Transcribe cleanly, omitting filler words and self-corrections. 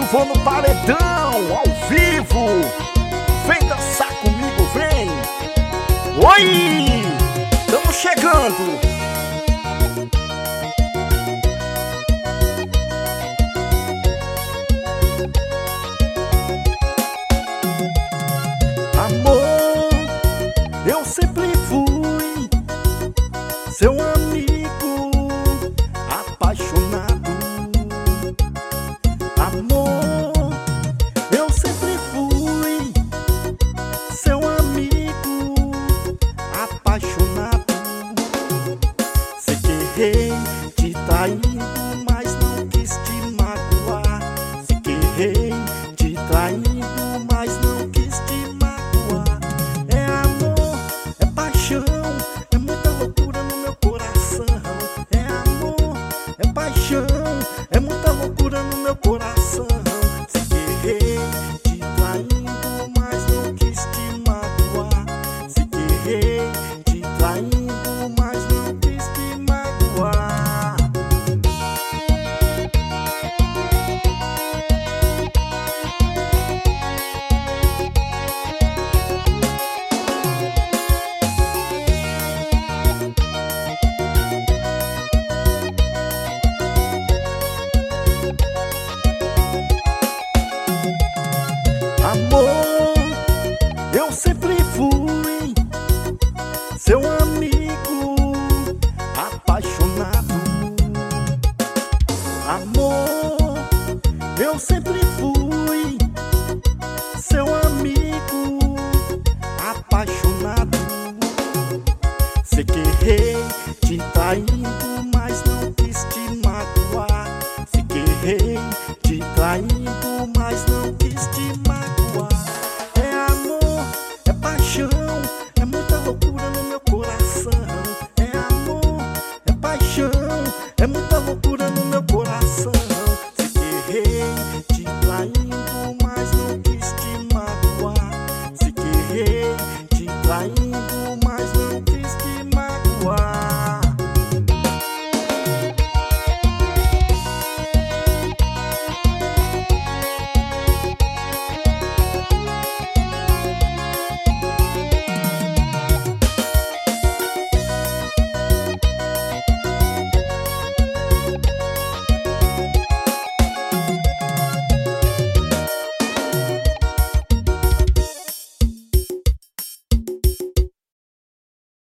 vou no paredão, ao vivo. Vem dançar comigo, vem. Oi, estamos chegando. Amor, eu sempre fui seu amigo apaixonado. Amor, eu sempre fui seu amigo apaixonado. Sei que errei te traindo, mas não quis te magoar. Sei que errei te traindo, mas não quis te magoar. É amor, é paixão, é muita loucura no meu coração. É amor, é paixão, é muita loucura no meu coração.